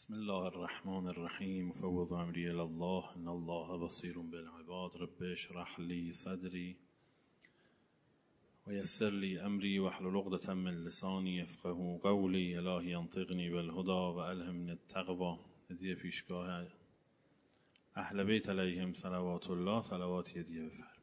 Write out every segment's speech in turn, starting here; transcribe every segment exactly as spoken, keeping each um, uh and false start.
بسم الله الرحمن الرحیم مفوض امری الی الله ان الله بصیر بالعباد رب اشرح لی صدری و یسر لی امری واحلل عقدة من لسانی یفقهوا قولی الهی انطقنی بالهدی و الهمنی التقوی. هدیه پیشگاه اهل بیت علیهم صلوات الله، صلوات هدیه بفرمایید.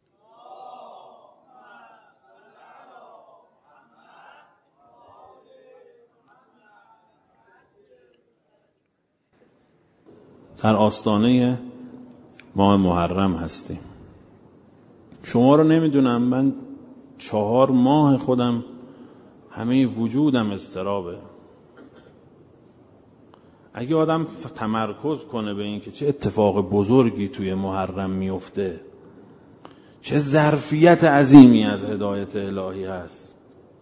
در آستانه ماه محرم هستیم. شما رو نمیدونم، من چهار ماه خودم همه وجودم اضطرابه. اگه آدم تمرکز کنه به این که چه اتفاق بزرگی توی محرم میفته، چه ظرفیت عظیمی از هدایت الهی هست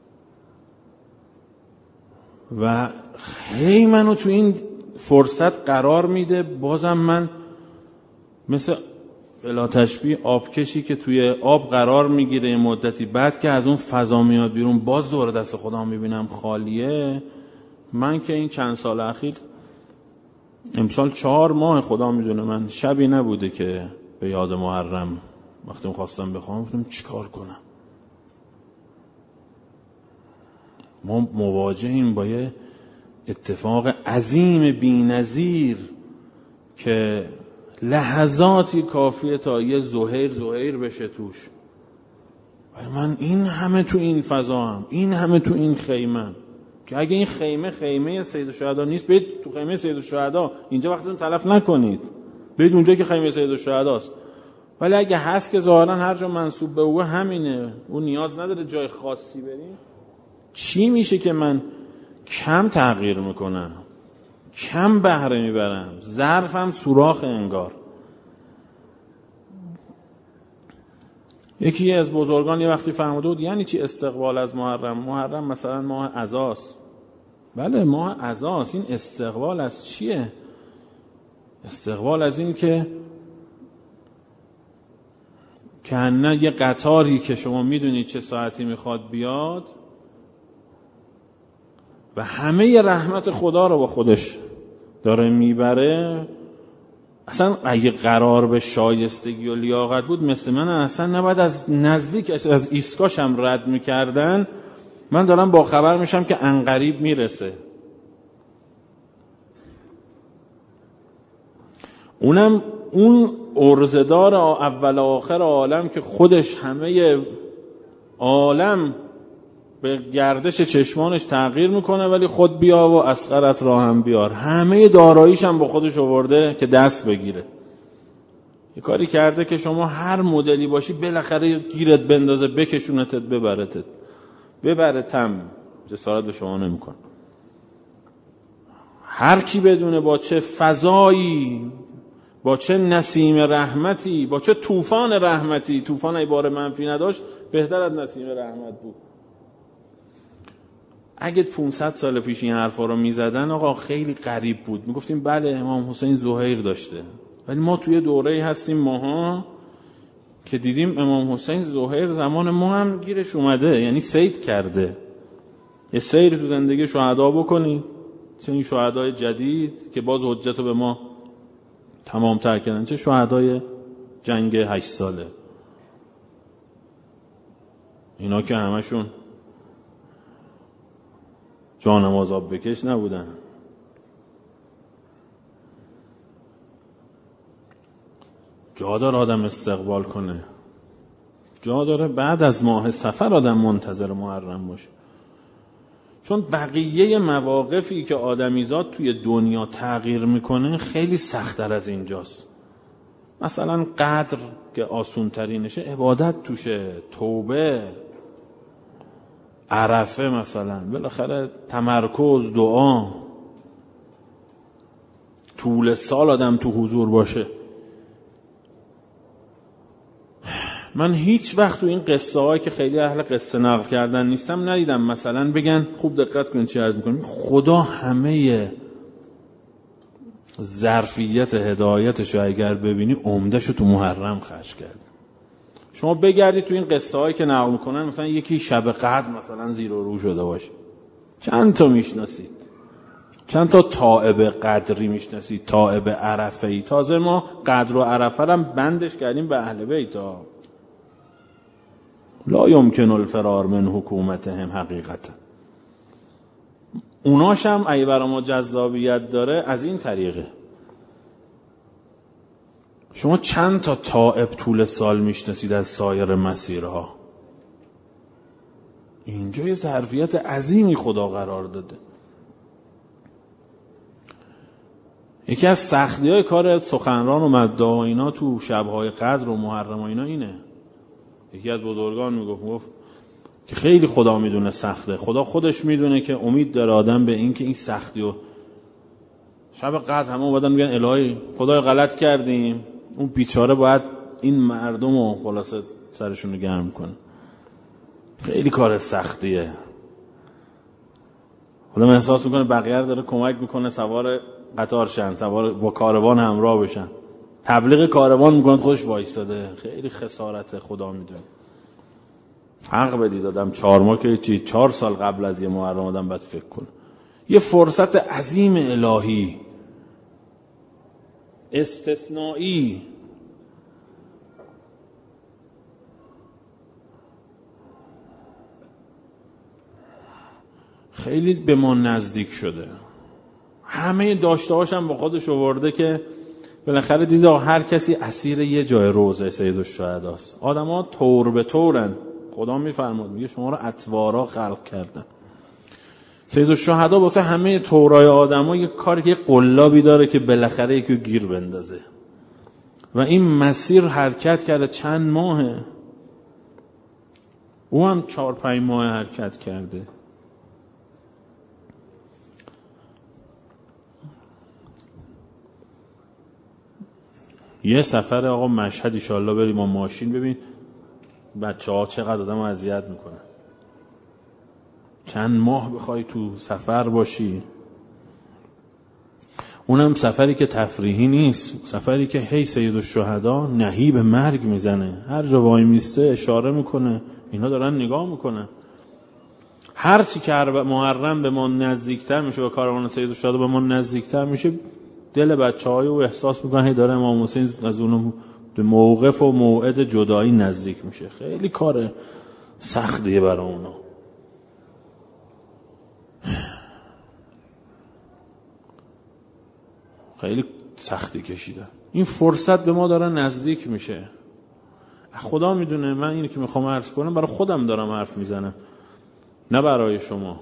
و خیلی منو تو این فرصت قرار میده، بازم من مثل بلا تشبیه آبکشی که توی آب قرار میگیره یه مدتی، بعد که از اون فضا میاد بیرون باز دور دست خودم میبینم خالیه. من که این چند سال اخیر، امسال چهار ماه خدا میدونه، من شبی نبوده که به یاد محرم وقتی میخواستم بخوام گفتم چیکار کنم. ما مواجهیم با یه اتفاق عظیم بی‌نظیر که لحظاتی کافیه تا یه زهیر زهیر بشه توش. ولی من این همه تو این فضا هم، این همه تو این خیمه، که اگه این خیمه خیمه سید الشهدا نیست، برید تو خیمه سید الشهدا، اینجا وقتتون تلف نکنید، برید اونجا که خیمه سید الشهداست. ولی اگه هست که ظاهرا هر جا منسوب به او همینه، اون نیاز نداره جای خاصی بریم. چی میشه که من کم تغییر میکنم، کم بهره میبرم، ظرفم سوراخ انگار. یکی از بزرگان یه وقتی فرموده بود یعنی چی استقبال از محرم؟ محرم مثلا ماه عزاست. بله ماه عزاست. این استقبال از چیه؟ استقبال از این که که نه یه قطاری که شما میدونید چه ساعتی میخواد بیاد و همه رحمت خدا رو با خودش داره میبره. اصلا اگه قرار به شایستگی و لیاقت بود مثل من، اصلا نباید از نزدیکش از ایستگاش هم رد میکردن. من دارم با خبر میشم که عنقریب میرسه. اونم اون ارزدار اول آخر عالم که خودش همه عالم به گردش چشمانش تغییر میکنه، ولی خود بیا و اسقرت را هم بیار. همه داراییش هم با خودش آورده که دست بگیره. یه کاری کرده که شما هر مدلی باشی بالاخره گیرت بندازه، بکشونتت، ببرتت، ببرتم. جسارت به شما نمیکنه. هر کی بدونه با چه فضایی، با چه نسیم رحمتی، با چه طوفان رحمتی، طوفان عباره منفی نداشت، بهتر از نسیم رحمت بود. اگه پانصد سال پیش این حرفا رو میزدن آقا خیلی غریب بود، میگفتیم بله امام حسین زهیر داشته. ولی ما توی دوره‌ای هستیم ماها که دیدیم امام حسین زهیر زمان ما هم گیرش اومده، یعنی سید کرده. یه سیر تو زندگی شهدا بکنید، چه این شهدای جدید که باز حجتو به ما تمام تر کردن، چه شهدای جنگ هشت ساله. اینا که همشون جانماز آب بکش نبودن. جا داره آدم استقبال کنه، جا داره بعد از ماه صفر آدم منتظر محرم باشه. چون بقیه مواقفی که آدمیزاد توی دنیا تغییر میکنه خیلی سخت‌تر از اینجاست. مثلا قدر که آسون ترینشه، عبادت توشه، توبه، عرفه، مثلا بالاخره تمرکز، دعا، طول سال آدم تو حضور باشه. من هیچ وقت تو این قصه هایی که خیلی اهل قصه نقل کردن نیستم ندیدم مثلا بگن، خوب دقت کنید چی عرض میکنم، خدا همه ظرفیت هدایتشو اگر ببینی عمدهشو تو محرم خرج کرد. شما بگردید تو این قصه هایی که نقل میکنن، مثلا یکی شب قدر مثلا زیر و رو شده باشه، چند تا میشناسید؟ چند تا تائب قدری میشناسی؟ تائب عرفه‌ای. تازه ما قدر و عرفه هم بندش کردیم به اهل بیت ها. لا یمکن الفرار من حکومتهم حقیقتا. اوناش هم اگه برای ما جذابیت داره از این طریقه. شما چند تا تائب طول سال میشناسید از سایر مسیرها؟ اینجا یه ظرفیت عظیمی خدا قرار داده. یکی از سختی های کار سخنران و مدعا و اینا تو شبهای قدر و محرم و اینا اینه. یکی از بزرگان میگفت گفت که خیلی خدا میدونه سخته. خدا خودش میدونه که امید داره آدم به این که این سختی و شب قدر همه اومدن میگن الهی خدای غلط کردیم، اون بیچاره باید این مردم رو خلاصه سرشون رو گرم کنه. خیلی کار سختیه. خدا من احساس میکنه بقیه رو داره کمک میکنه سوار قطار شن، سوار با کاروان همراه بشن. تبلیغ کاروان میکنه خودش وایساده. خیلی خسارته. خدا میدونه. حق بدید آدم چهار ماه که چی چهار سال قبل از یه محرم آدم باید فکر کنه. یه فرصت عظیم الهی استثنایی خیلی به ما نزدیک شده. همه داشته هاشم با خودش آورده که بالاخره دیده هر کسی اسیر یه جای روضه سیدالشهداست. آدم ها طور به طورن. خدا میفرماد میگه شما رو اطوارا خلق کردن. سیدالشهدا واسه همه طورای آدم ها یه کاری که قلابی داره که بالاخره یکی گیر بندازه و این مسیر حرکت کرده. چند ماهه او هم چهار پنج ماه حرکت کرده. یه سفر آقا مشهد ایشالله بریم با ماشین ببین بچه ها چقدر آدم اذیت میکنن. چند ماه بخوای تو سفر باشی. اونم سفری که تفریحی نیست، سفری که هی سیدالشهدا نهیب مرگ میزنه. هر جا وای میسته اشاره میکنه، اینا دارن نگاه میکنن. هر چی که محرم به ما نزدیکتر میشه و کاروان سیدالشهدا به ما نزدیکتر میشه، دل بچه‌های او احساس میکنه هی داره امام حسین از اون به موقف و موعد جدایی نزدیک میشه. خیلی کار سختیه برای اونا. خیلی سختی کشیدن. این فرصت به ما داره نزدیک میشه. خدا میدونه من اینی که میخوام عرض کنم برای خودم دارم حرف میزنم، نه برای شما.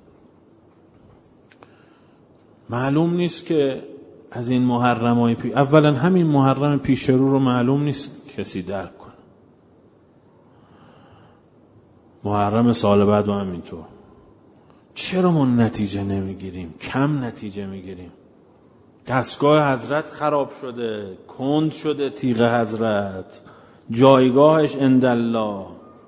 معلوم نیست که از این محرمای پی... اولا همین محرم پیش رو رو معلوم نیست کسی درک کنه. محرم سال بعد و همینطور. چرا ما نتیجه نمیگیریم؟ کم نتیجه میگیریم. دستگاه حضرت خراب شده، کند شده تیغ حضرت، جایگاهش عندالله.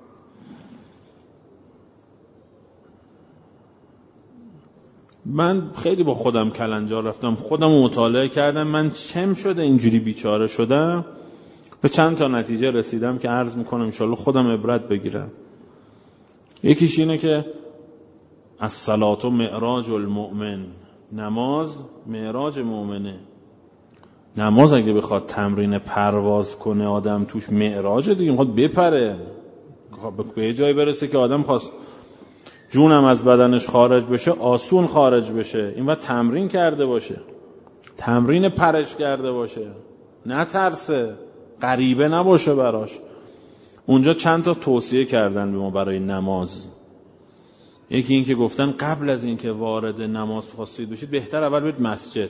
من خیلی با خودم کلنجار رفتم، خودم رو مطالعه کردم. من چم شده اینجوری بیچاره شدم، به چند تا نتیجه رسیدم که عرض میکنم انشالله خودم عبرت بگیرم. یکیش اینه که الصلاة معراج المؤمن، نماز معراج مؤمنه. نماز اگه بخواد تمرین پرواز کنه آدم توش معراج دیگه، میخواد بپره به جایی برسه که آدم خواست جونم از بدنش خارج بشه آسون خارج بشه. این باید تمرین کرده باشه، تمرین پرش کرده باشه، نه ترسه، غریبه نباشه براش. اونجا چند تا توصیه کردن به ما برای نماز. یکی این که گفتن قبل از این که وارد نماز خواستید بشید بهتر اول برید مسجد،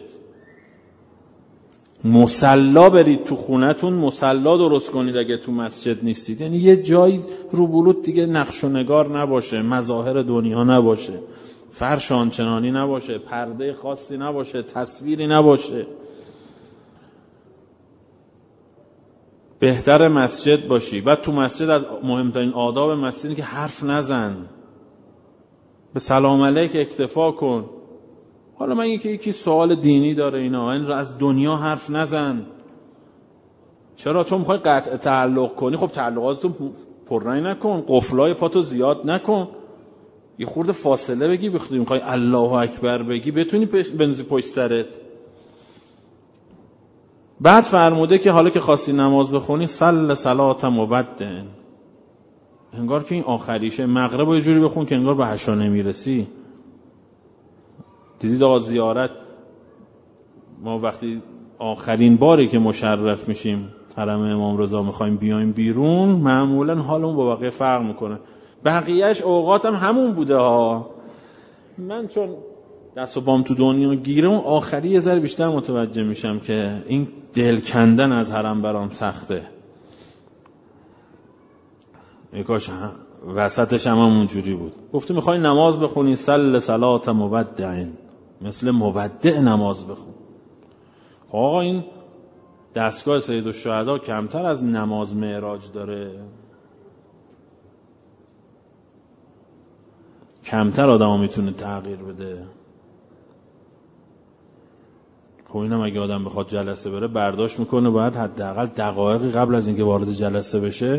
مصلا برید تو خونتون، مصلا درست کنید اگه تو مسجد نیستید. یعنی یه جایی رو بلوط دیگه نقش و نگار نباشه، مظاهر دنیا نباشه، فرش آنچنانی نباشه، پرده خاصی نباشه، تصویری نباشه. بهتر مسجد باشی. بعد تو مسجد از مهمترین آداب مسجدی که حرف نزن، به سلام علیک اکتفا کن. حالا من یکی یکی سوال دینی داره اینا، این را از دنیا حرف نزن. چرا؟ چون میخوای قطع تعلق کنی. خب تعلقاتتون پررنگ نکن، قفلای پاتو زیاد نکن. یه خورده فاصله بگی، بخوای میخوای الله اکبر بگی بتونی بنوزی پشت سرت. بعد فرموده که حالا که خواستی نماز بخونی صل صلات مودع، انگار که این آخریشه. مغرب رو یه جوری بخون که انگار به عشا نمیرسی. دیدید آقا زیارت، ما وقتی آخرین باری که مشرف میشیم حرم امام رضا میخوایم بیایم بیرون، معمولا حالمون با بقیه فرق میکنه. بقیهش اوقاتم همون بوده ها. من چون دست و بام تو دنیا گیره، اون آخری یه ذره بیشتر متوجه میشم که این دل کندن از حرم برام سخته. یکاش وسطش هم اونجوری بود. گفته میخوای نماز بخونی صل صلات مودع، مثل مودع نماز بخون. آقا این دستگاه سید الشهدا کمتر از نماز معراج داره، کمتر آدم میتونه تغییر بده. خب اینم اگه آدم بخواد جلسه بره برداشت میکنه، باید حداقل دقایقی قبل از اینکه وارد جلسه بشه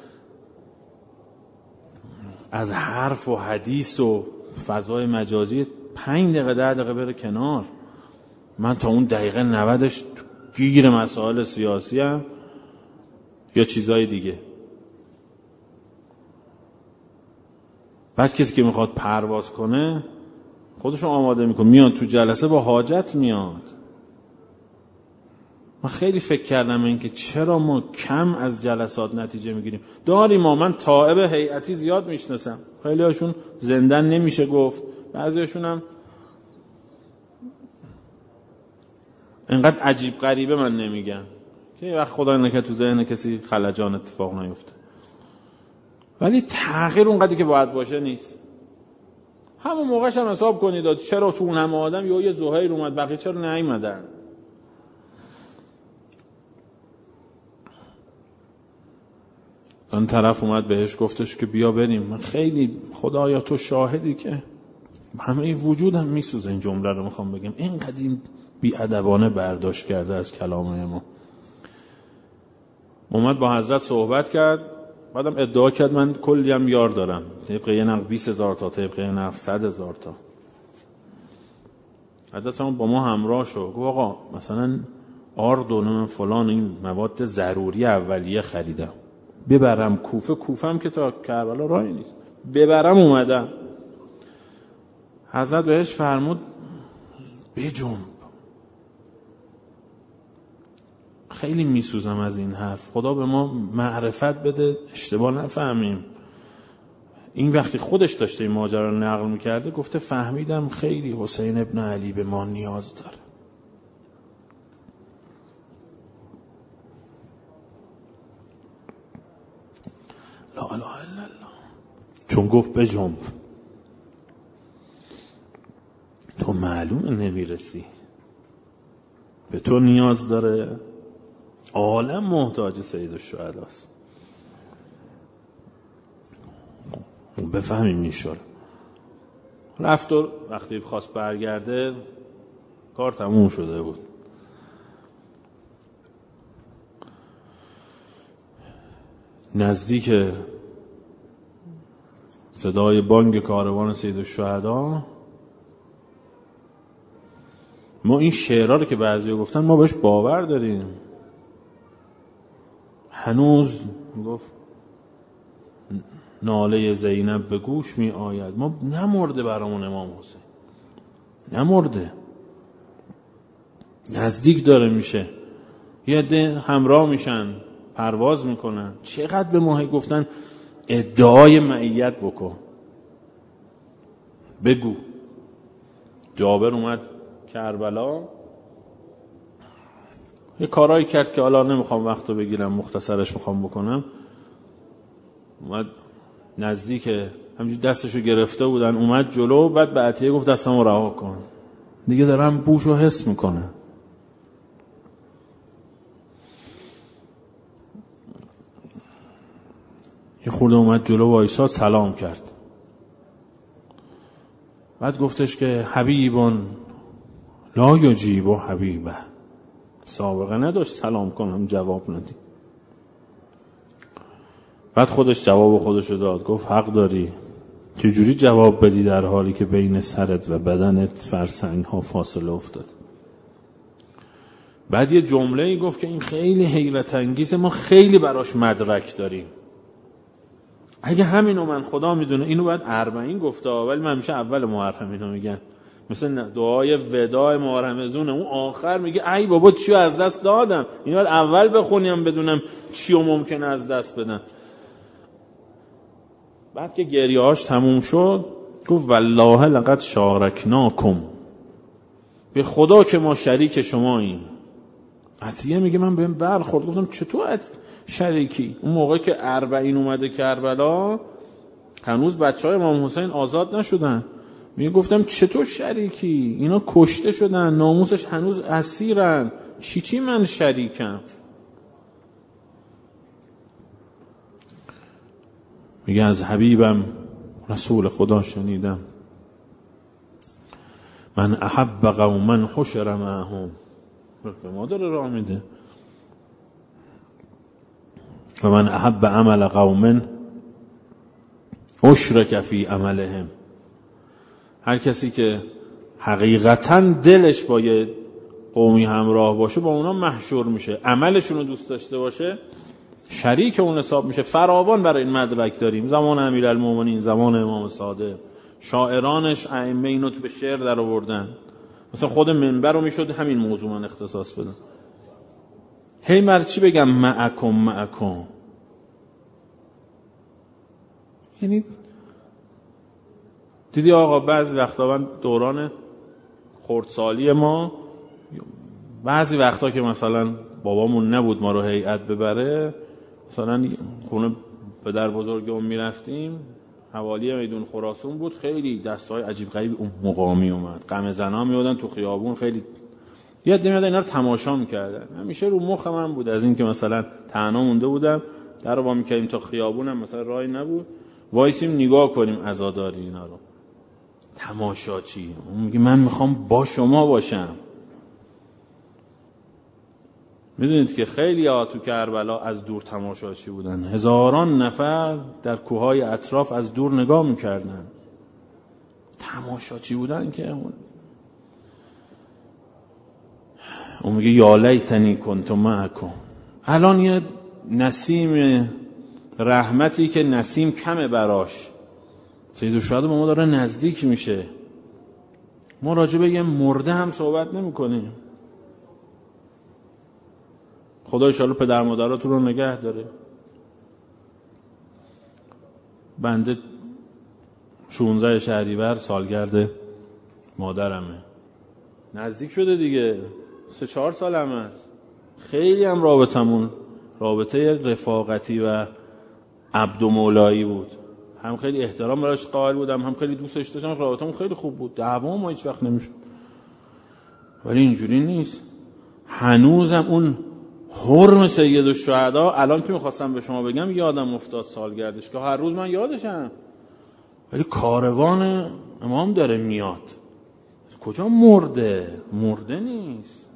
از حرف و حدیث و فضای مجازی پنج دقیقه ده دقیقه بره کنار. من تا اون دقیقه نودش گیر مسائل سیاسی هم یا چیزای دیگه. بعد کسی که میخواد پرواز کنه خودشو آماده میکنه، میاد تو جلسه با حاجت میاد. من خیلی فکر کردم این که چرا ما کم از جلسات نتیجه میگیریم. داریم ما، من تائب هیئتی زیاد میشناسم، خیلی هاشون زندن نمیشه گفت، بعضی هاشون هم اینقدر عجیب غریبه من نمیگم که یه وقت خدا نکنه تو ذهن کسی خلجان اتفاق نیفته. ولی تغییر اونقدری که باید باشه نیست. همون موقعش هم حساب کنید چرا تو اون همه آدم یا یه زهیر اومد بقیه چرا نیومدن. اون طرف اومد بهش گفتش که بیا بریم. من خیلی خدایا تو شاهدی که همه این وجودم میسوزه این جمله رو میخوام بگم، اینقدر این بی‌ادبانه برداشت کرده از کلام ما. اومد با حضرت صحبت کرد، بعدم ادعا کرد من کلی هم یار دارم، طبق یه نقل بیست هزار تا، طبق یه نقل صد هزار تا. حضرت هم با ما همراه شد، گفت آقا مثلا آرد و فلان این مواد ضروری اولیه خریدم، ببرم کوفه. کوفه هم که تا کربلا راهی نیست، ببرم اومدم. حضرت بهش فرمود بجنب. خیلی میسوزم از این حرف. خدا به ما معرفت بده اشتباه نفهمیم. این وقتی خودش داشته این ماجرا رو نقل میکرده گفته فهمیدم خیلی حسین ابن علی به ما نیاز داره. لا اله الا الله. چون گفت بجنب، تو معلومه نمیرسی، به تو نیاز داره. عالم محتاج سید الشهداست. بفهمیم میشه. رفت و وقتی خواست برگرده کار تموم شده بود. نزدیک صدای بانگ کاروان سید الشهدا، ما این شعرها رو که بعضی گفتن ما بهش باور داریم. هنوز گفت ناله زینب به گوش می آید. ما نمرده برامون امام حسین، نمرده، نزدیک داره میشه. یه عده همراه میشن پرواز میکنن. چقدر به ماهی گفتن ادعای معیت بکن، بگو. جابر اومد کربلا یه کارایی کرد که حالا نمیخوام وقتو بگیرم، مختصرش میخوام بکنم. اومد نزدیک، همینجوری دستشو گرفته بودن، اومد جلو، بعد به عطیه گفت دستمو رها کن، دیگه دارم بوشو حس میکنه. یه خورده اومد جلو وایساد، سلام کرد، بعد گفتش که حبیبون لا یجیب و حبیبه. سابقه نداشت سلام کنم جواب ندی. بعد خودش جواب خودشو داد، گفت حق داری، چجوری جواب بدی در حالی که بین سرت و بدنت فرسنگ ها فاصله افتاد؟ بعد یه جمله ای گفت که این خیلی حیرت انگیزه، ما خیلی براش مدرک داریم. اگه همینو من خدا میدونه، اینو باید اربعین گفته، ولی من همیشه اول محرم اینو میگم، مثل دعای وداع محرمزونه، اون آخر میگه ای بابا چیو از دست دادم، اینو باید اول بخونیم بدونم چیو ممکنه از دست بدم. بعد که گریه‌هاش تموم شد گفت والله لقد شارکناکم، به خدا که ما شریک شماییم. عطیه میگه من بهم برخورد، گفتم چطور شریکی؟ اون موقع که اربعین اومده کربلا هنوز بچهای امام حسین آزاد نشدن، میگه گفتم چطور شریکی؟ اینا کشته شدن، ناموسش هنوز اسیرن، چی چی من شریکم؟ میگه از حبیبم رسول خدا شنیدم من احب قوما حشر معهم، به ما داره راه میده، و من احب عمل قوم اشرک فی عملهم، هر کسی که حقیقتا دلش با یه قومی همراه باشه با اونا محشور میشه، عملشون رو دوست داشته باشه شریک اون حساب میشه. فراوان برای این مدرک داریم، زمان امیرالمومنین، زمان امام صادق، شاعرانش ائمه اینو تو به شعر در آوردن. مثلا خود منبر رو میشد همین موضوع من اختصاص بدم، هی مر چی بگم معکم معکم، یعنی دیدی آقا بعضی وقتا من دوران خردسالی ما، بعضی وقتا که مثلا بابامون نبود ما رو هیئت ببره، مثلا خونه پدر بزرگم میرفتیم حوالی میدون خراسان بود، خیلی دستای عجیب غریب اون مقامی اومد، غم زنا میادن تو خیابون، خیلی یاد نمیاد اینا رو تماشا میکردن. همیشه رو مخم من بود از این که مثلا تنها مونده بودم، در رو وا میکردیم تا خیابونم مثلا راهی نبود، وایسیم نگاه کنیم عزاداری اینا رو، تماشاچی. اون میگه من میخوام با شما باشم. میدونید که خیلی ها تو کربلا از دور تماشاچی بودن، هزاران نفر در کوههای اطراف از دور نگاه میکردن، تماشاچی بودن. که اون میگه یا لیتنی کنت معکم. الان یه نسیم رحمتی که نسیم کمه براش، سیدالشهدا با ما داره نزدیک میشه، ما راجع به یه مرده هم صحبت نمی کنیم. خدا انشاءالله پدر مادراتون رو نگه داره. بنده شانزده شهریور سالگرد مادرمه، نزدیک شده دیگه، سه چهار سال هم هست. خیلی هم رابطمون رابطه رفاقتی و عبد و مولایی بود، هم خیلی احترام براش قائل بودم، هم خیلی دوستش داشتم، رابطمون خیلی خوب بود، دعوا ما هیچ وقت نمیشد. ولی اینجوری نیست. هنوزم اون حرم سیدالشهدا الان که میخواستم به شما بگم یادم افتاد سالگردش، که هر روز من یادشم. ولی کاروان امام داره میاد، کجا مرده؟ مرده نیست،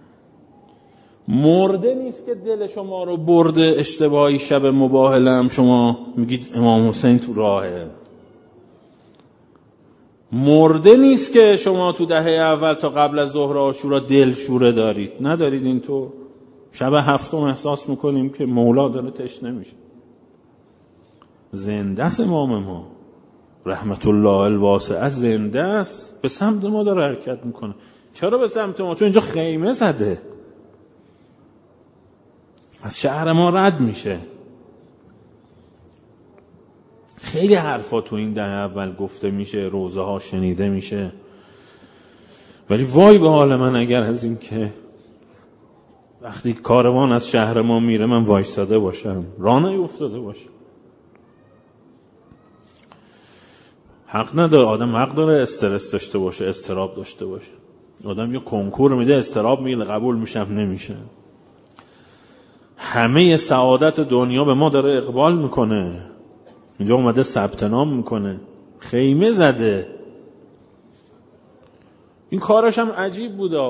مرده نیست که دل شما رو برده اشتباهی شب مباهلم شما میگید امام حسین تو راهه. مرده نیست که شما تو دهه اول تا قبل از ظهر عاشورا دل شوره دارید، ندارید. این تو شب هفتم احساس میکنیم که مولا داره تشنه میشه. زنده است امام ما رحمت الله الواسعه، زنده است، به سمت ما داره حرکت میکنه. چرا به سمت ما؟ چون اینجا خیمه زده، از شهر ما رد میشه. خیلی حرفا تو این دهه اول گفته میشه، روزه ها شنیده میشه، ولی وای به حال من اگر از این که وقتی کاروان از شهر ما میره من وایستاده باشم، راه نیفتاده باشم. حق نداره آدم، حق داره استرس داشته باشه، استراب داشته باشه. آدم یه کنکور میده استراب میگه قبول میشم نمیشه. همه سعادت دنیا به ما داره اقبال میکنه، اینجا اومده ثبت نام میکنه، خیمه زده. این کارش هم عجیب بوده،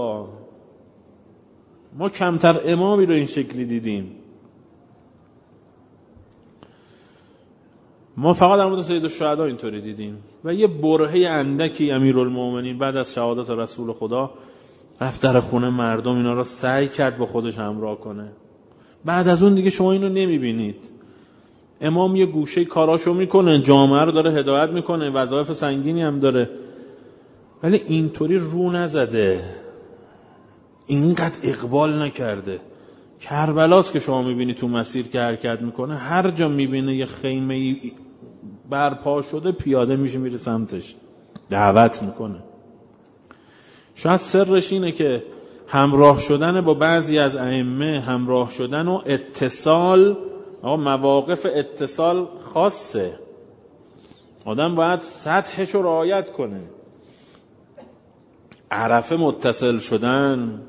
ما کمتر امامی رو این شکلی دیدیم. ما فقط در مورد سید الشهدا اینطوری دیدیم و یه برهه اندکی امیرالمومنین بعد از شهادت رسول خدا رفت در خونه مردم اینا را سعی کرد با خودش همراه کنه. بعد از اون دیگه شما اینو نمیبینید. امام یه گوشه کاراشو میکنه، جامعه رو داره هدایت میکنه، وظایف سنگینی هم داره، ولی اینطوری رو نزده، اینقدر اقبال نکرده. کربلاست که شما میبینی تو مسیر که حرکت میکنه، هر جا میبینه یه خیمه برپا شده پیاده میشه میره سمتش، دعوت میکنه. شاید سرش اینه که همراه شدن با بعضی از ائمه، همراه شدن و اتصال، آقا مواقف اتصال خاصه، آدم باید سطحش رو رعایت کنه. عرفه متصل شدن،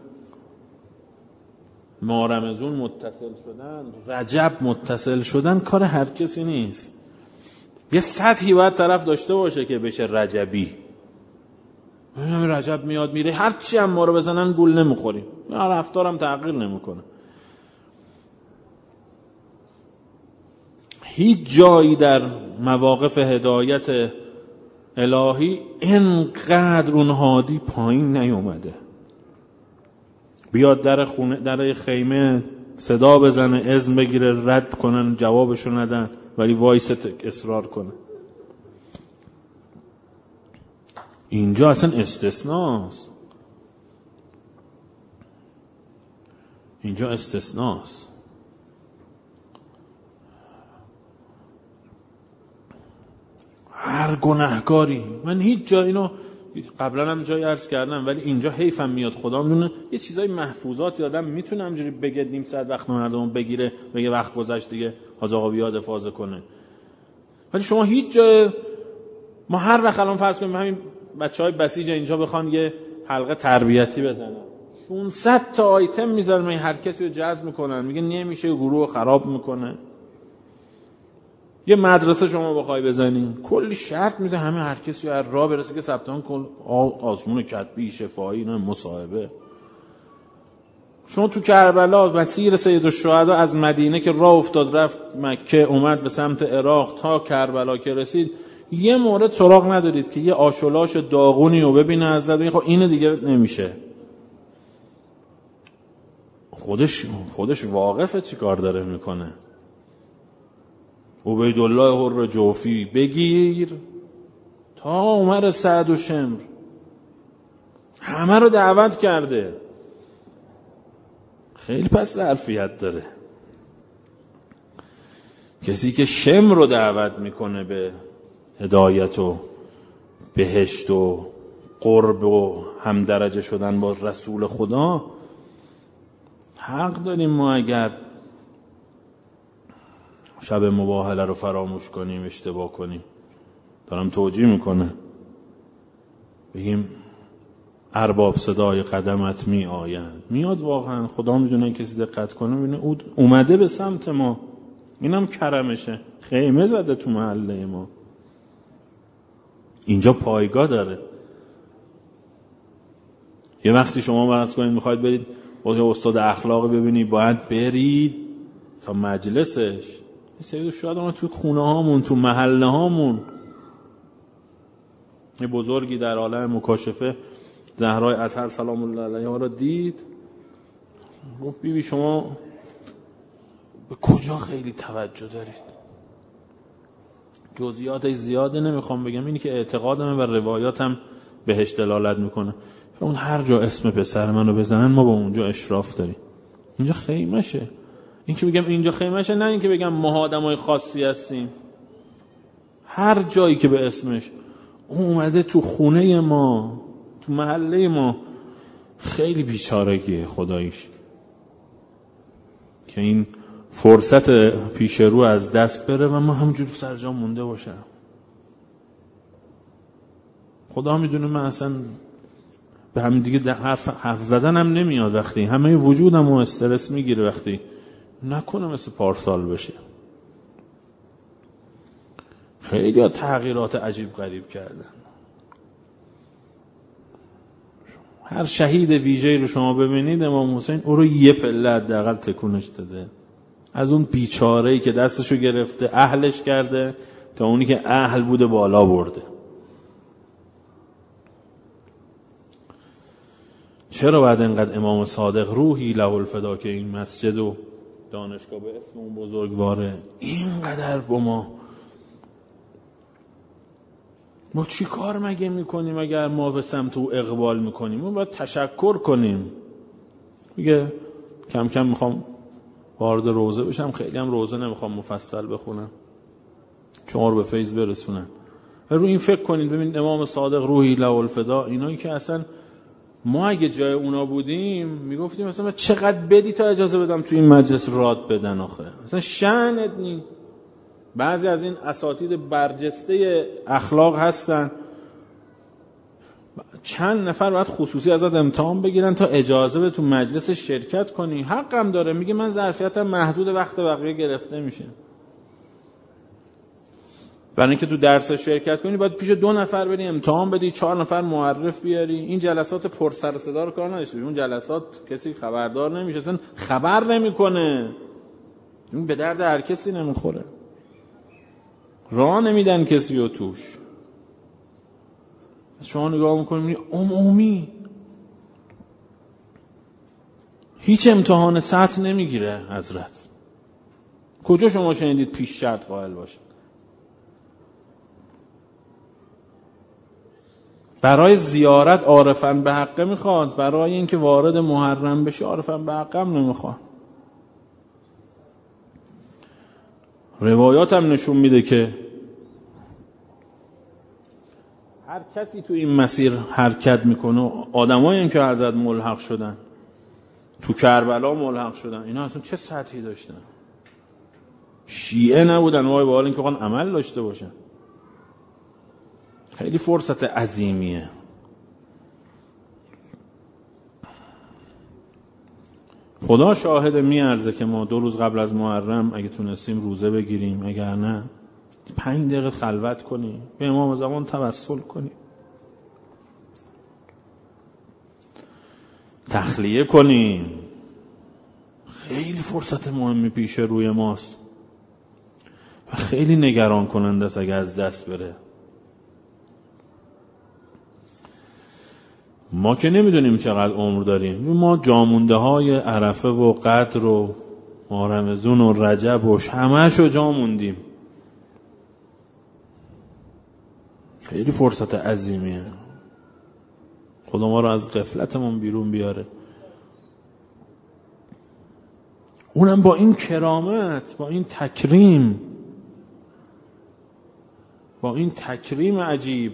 ماه رمضان متصل شدن، رجب متصل شدن کار هر کسی نیست. یه سطحی باید طرف داشته باشه که بشه رجبی. همین رجب میاد میره، هرچی هم ما رو بزنن گول نمیخوریم، رفتارم تغییر نمیکنه. هیچ جایی در مواقف هدایت الهی اینقدر اون هادی پایین نیومده. بیاد در خونه، در خیمه صدا بزنه، اذن بگیره، رد کنن، جوابشو ندن، ولی وایس اصرار کنه. اینجا اصلا استثناست. اینجا استثناست. هر گناهکاری، من هیچ جا اینو قبلا هم جای عرض کردم، ولی اینجا حیفم میاد، خدا میدونه یه چیزای محفوظاتی آدم میتونه همجوری بگه نیم ساعت وقت مردم بگیره، بگه وقت گذشت دیگه، حاج آقا بیاد افاضه کنه. ولی شما هیچ جا، ما هر وقت الان فرض کنیم همین بچهای بسیج اینجا بخوان یه حلقه تربیتی بزنن، ششصد تا آیتم میذارن، هر کسی رو جذب میکنن، میگه نمیشه، گروه خراب میکنه. یه مدرسه شما بخوای بزنین کلی شرط میده، همه هر کسی هر راه برسه که ثبت نام کن، آزمون کتبی، شفاهی، نه مصاحبه. شما تو کربلا مسیر سید الشهدا از مدینه که راه افتاد رفت مکه، اومد به سمت عراق تا کربلا که رسید، یه مورد سراغ ندارید که یه آشولاش داغونی رو ببینه از زد، خب اینه دیگه نمیشه. خودش خودش واقفه چی کار داره میکنه. عبیدالله حر جوفی بگیر تا عمر سعد و شمر، همه رو دعوت کرده. خیلی پس ظرفیت داره کسی که شمر رو دعوت میکنه به هدایت و بهشت و قرب و هم درجه شدن با رسول خدا. حق داریم ما اگر شب مباهله رو فراموش کنیم، اشتباه کنیم. دارم توجیه میکنه، بگیم ارباب صدای قدمت می آیند، میاد واقعا، خدا میدونه کسی دقت کنه ببینه اومده به سمت ما، اینم کرمشه، خیمه زده تو محله ما، اینجا پایگاه داره. یه وقتی شما فرض کنید میخواید برید با استاد اخلاقی ببینی، باید برید تا مجلسش. سید الشهدا ما تو خونه هامون، تو محله هامون. یه بزرگی در عالم مکاشفه زهرای اطهر سلام الله علیها را دید، گفت بی بی شما به کجا خیلی توجه دارید؟ جزئیاتش زیاده نمیخوام بگم، اینی که اعتقادمه و روایاتم بهش دلالت میکنه. اون هر جا اسم پسر منو بزنن ما با اونجا اشراف داریم. اینجا خیمشه. این که بگم اینجا خیمشه، نه این که بگم ما آدمای خاصی هستیم. هر جایی که به اسمش اومده تو خونه ما، تو محله ما، خیلی بیچارگیه خداییش که این فرصت پیش رو از دست بره و ما همجور سر جا مونده باشم. خدا میدونه من اصلا به همین دیگه حرف, حرف زدنم نمیاد، وقتی همه وجودم و استرس میگیره، وقتی نکنه مثل پارسال بشه. خیلی ها تغییرات عجیب غریب کردن. هر شهید ویژه‌ای رو شما ببینید امام حسین او رو یه پله حداقل تکونش داده. از اون بیچاره‌ای که دستشو گرفته اهلش کرده تا اونی که اهل بوده بالا برده. چرا بعد اینقدر امام صادق روحی له الفدا که این مسجد و دانشگاه به اسم اون بزرگواره اینقدر با ما ما چی کار مگه میکنیم اگر ما به سمت او اقبال میکنیم؟ ما باید تشکر کنیم. میگه کم کم میخوام وارد روزه بشم، خیلی هم روزه نمیخوام مفصل بخونم، شما رو به فیض برسونن. رو این فکر کنید، ببینید امام صادق روحی له الفدا، اینایی که اصلا ما اگه جای اونا بودیم میگفتیم مثلا چقدر بدی تا اجازه بدم تو این مجلس راد بدن، آخه مثلا شأنت نی. بعضی از این اساتید برجسته اخلاق هستن، چند نفر باید خصوصی ازت امتحان بگیرن تا اجازه به تو مجلس شرکت کنی. حقم داره، میگه من ظرفیتم محدود، وقت بقیه گرفته میشه. برای اینکه تو درس شرکت کنی باید پیش دو نفر بری امتحان بدی، چهار نفر معرف بیاری. این جلسات پر سر و صدا رو کار نداشته، اون جلسات کسی خبردار نمیشه، اصلا خبر نمیکنه، این به درد هر کسی نمیخوره، راه نمیدن کسی رو توش. شما نگاه میکنید عمومی هیچ امتحان سطح نمیگیره حضرت. کجا شما شنیدید پیش شرط قائل باشه؟ برای زیارت عارفن به حقه میخواد، برای اینکه وارد محرم بشه عارفن به حقه هم نمیخواد. روایات هم نشون میده که هر کسی تو این مسیر حرکت میکنه، آدمایی هم که حضرت ملحق شدن تو کربلا ملحق شدن، اینا اصلا چه سطحی داشتن؟ شیعه نبودن وای، با حال اینکه بخوان عمل داشته باشن. خیلی فرصت عظیمیه. خدا شاهد میارزه که ما دو روز قبل از محرم اگه تونستیم روزه بگیریم، اگر نه پنج دقیقه خلوت کنیم، به امام زمان توسل کنیم، تخلیه کنیم. خیلی فرصت مهمی پیش روی ماست و خیلی نگران کننده است اگه از دست بره. ما که نمیدونیم چقدر عمر داریم، ما جامونده های عرفه و قدر و ماه رمضان و رجب و همه‌شو جاموندیم. خیلی فرصت عظیمیه. خدا ما رو از غفلتمون بیرون بیاره، اونم با این کرامت، با این تکریم، با این تکریم عجیب.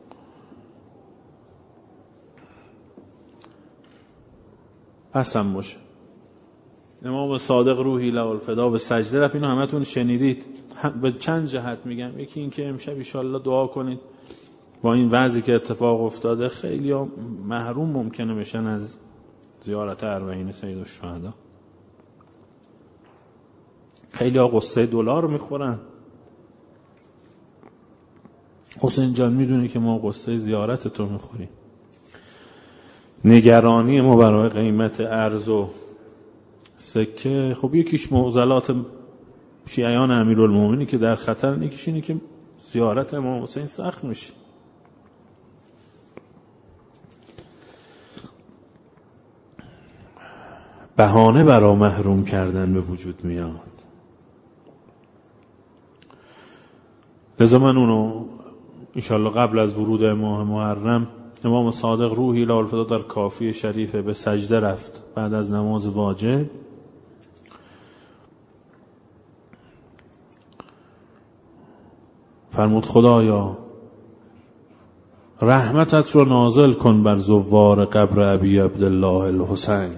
قسم باشه امام صادق روحی له الفدا به سجده رفت. اینو همتون شنیدید. به چند جهت میگم. یکی این که امشب انشالله دعا کنید با این وضعی که اتفاق افتاده خیلی ها محروم ممکنه بشن از زیارت اربعین سید الشهدا. خیلی ها قصه دلار میخورن. حسین جان میدونی که ما قصه زیارت تو میخوریم. نگرانی ما برای قیمت ارز و سکه، خب یکیش معضلات شیعیان امیرالمومنین که در خطر، یکیش اینه که زیارت امام حسین سخت میشه. بهانه برای محروم کردن به وجود میاد. لذا من اونو انشالله قبل از ورود ماه محرم، امام صادق روحی له الفدا در کافی شریفه به سجده رفت بعد از نماز واجب. فرمود خدایا رحمتت رو نازل کن بر زوار قبر ابی عبدالله الحسین.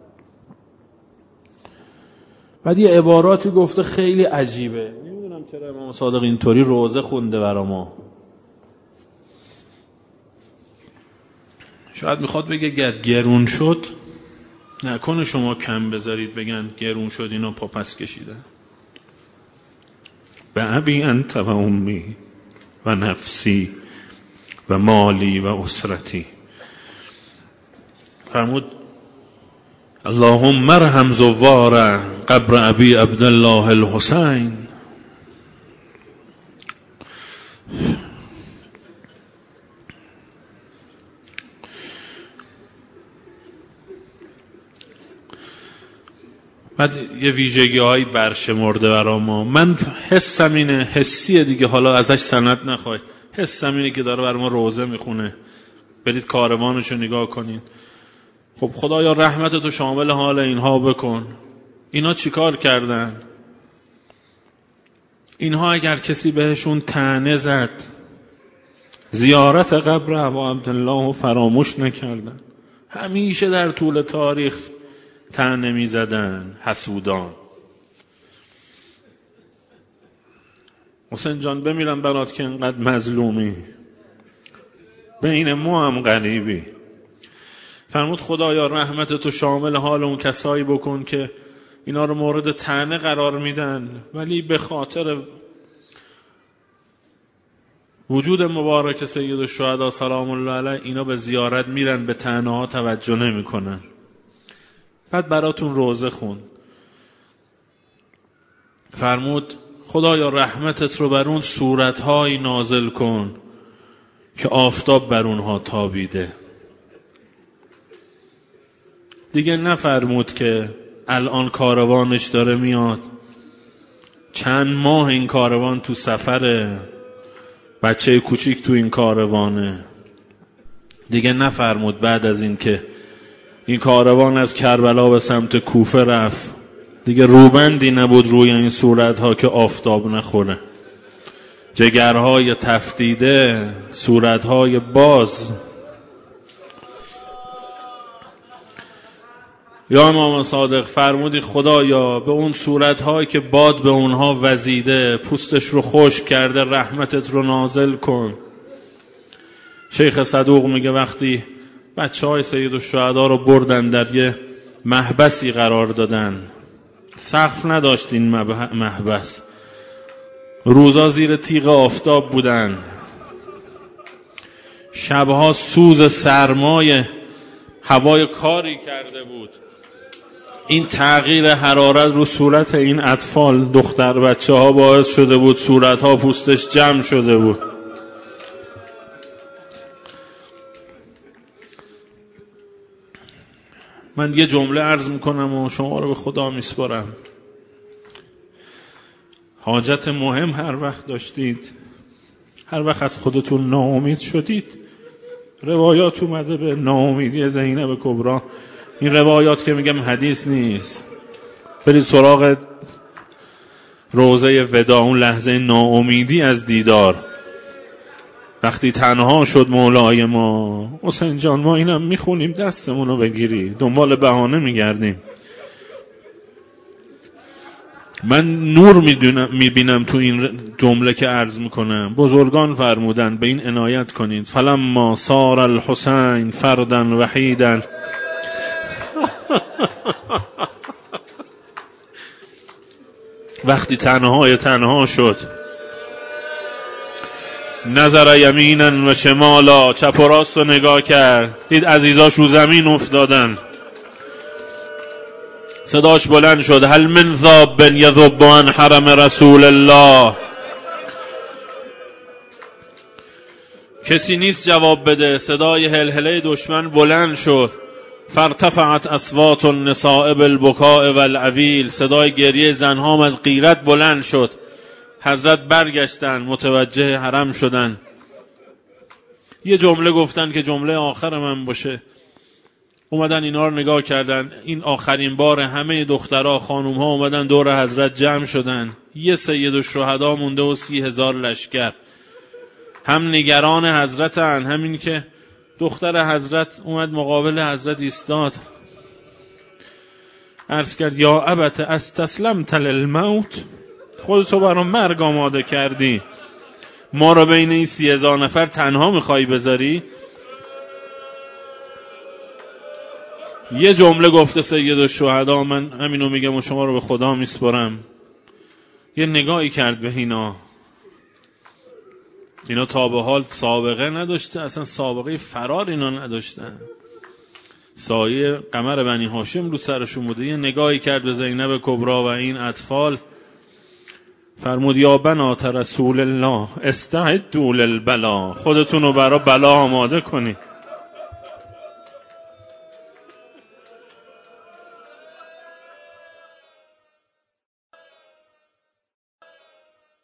بعد یه عباراتی گفته خیلی عجیبه. نمیدونم چرا امام صادق اینطوری روزه خونده برا ما. شاید میخواد بگه گر گرون شد نکنه شما کم بذارید بگن گرون شد اینو پاپس کشیدن. به ابی انت و امی و نفسی و مالی و اسرتی. فرمود اللهم ارحم زوار قبر ابی عبدالله الحسین. بعد یه ویژگی هایی برشمرده برا ما. من حسم اینه، حسیه دیگه، حالا ازش سند نخواید، حسم اینه که داره برا ما روزه میخونه. برید کاروانشو نگاه کنین. خب خدایا رحمتتو شامل حال اینها بکن. اینا چیکار کردن؟ اینها اگر کسی بهشون طعنه زد، زیارت قبر ابا عبدالله فراموش نکردن. همیشه در طول تاریخ طعنه میزدن حسودان. حسین جان بمیرم برات که انقدر مظلومی، بین ما هم غریبی. فرمود خدایا رحمتتو شامل حال اون کسایی بکن که اینا رو مورد طعنه قرار میدن، ولی به خاطر وجود مبارک سید الشهدا سلام الله علیه اینا به زیارت میرن، به طعنه ها توجه نمی کنن. بعد براتون روزه خون. فرمود خدایا رحمتت رو بر اون صورتهایی نازل کن که آفتاب بر اونها تابیده. دیگه نفرمود که الان کاروانش داره میاد، چند ماه این کاروان تو سفره، بچه کوچیک تو این کاروانه. دیگه نفرمود بعد از این که این کاروان از کربلا به سمت کوفه رفت، دیگه روبندی نبود روی این صورتها که آفتاب نخوره. جگرهای تفتیده، صورتهای باز. یا امام صادق فرمودی خدایا به اون صورتهایی که باد به اونها وزیده، پوستش رو خشک کرده، رحمتت رو نازل کن. شیخ صدوق میگه وقتی بچه های سید الشهدا رو بردن در یه محبسی قرار دادن، سقف نداشت این محبس، روزا زیر تیغ آفتاب بودن، شبها سوز سرمای هوای کاری کرده بود. این تغییر حرارت رو صورت این اطفال، دختر بچه ها، باعث شده بود صورت ها پوستش جمع شده بود. من یه جمله عرض میکنم و شما رو به خدا میسپارم. حاجت مهم هر وقت داشتید، هر وقت از خودتون ناامید شدید، روایات اومده به ناامیدی زینب کبرا. این روایات که میگم حدیث نیست، برید سراغ روزه ودا، اون لحظه ناامیدی از دیدار، وقتی تنها شد مولای ما. حسین جان ما اینم میخونیم دستمونو بگیری، دنبال بهانه میگردیم. من نور میدونم میبینم تو این جمله که عرض میکنم. بزرگان فرمودن به این عنایت کنید. فلما صار الحسین فردا وحیدا وقتی تنهای تنها شد، نظر یمینا و شمالا، چپ و راست رو نگاه کرد، دید عزیزاش رو زمین افتادن. صداش بلند شد هل من ذاب یذب عن حرم رسول الله. کسی نیست جواب بده. صدای هلهله دشمن بلند شد. فارتفعت اصوات النساء بالبکاء والعویل. صدای گریه زنهام از غیرت بلند شد. حضرت برگشتن، متوجه حرم شدن. یه جمله گفتن که جمله آخر من باشه. اومدن اینا رو نگاه کردن. این آخرین بار همه دخترها خانوم ها اومدن دور حضرت جمع شدن. یه سید الشهدا مونده و سی هزار لشکر. هم نگران حضرتن، همین که دختر حضرت اومد مقابل حضرت ایستاد، عرض کرد یا ابت استسلمت للموت. خودتو برای مرگ آماده کردی، ما رو بین این سی هزار نفر تنها میخوای بذاری؟ یه جمله گفته سید الشهدا، من همینو میگم و شما رو به خدا میسپارم. یه نگاهی کرد به اینا. اینا تا به حال سابقه نداشته، اصلا سابقه فرار اینا نداشتن. سایه قمر بنی هاشم رو سرشون بوده. یه نگاهی کرد به زینب کبرا و این اطفال، فرمود یا بنات رسول الله استعدوا للبلا. خودتون رو برای بلا آماده کنید.